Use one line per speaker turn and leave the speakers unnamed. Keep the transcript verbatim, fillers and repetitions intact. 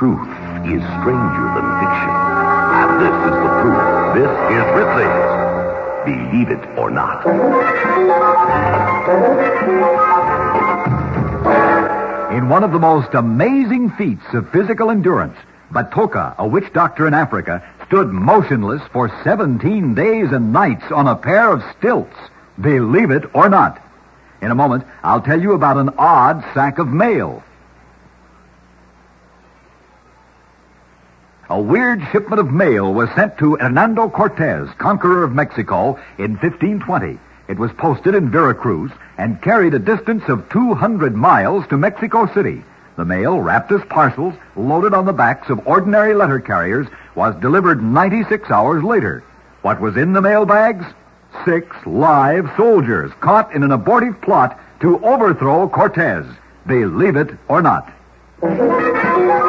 truth is stranger than fiction. And this is the proof. This is Ripley's Believe It or Not.
In one of the most amazing feats of physical endurance, Batoka, a witch doctor in Africa, stood motionless for seventeen days and nights on a pair of stilts. Believe it or not. In a moment, I'll tell you about an odd sack of mail. A weird shipment of mail was sent to Hernando Cortez, conqueror of Mexico, in fifteen twenty. It was posted in Veracruz and carried a distance of two hundred miles to Mexico City. The mail, wrapped as parcels, loaded on the backs of ordinary letter carriers, was delivered ninety-six hours later. What was in the mail bags? Six live soldiers caught in an abortive plot to overthrow Cortez. Believe it or not.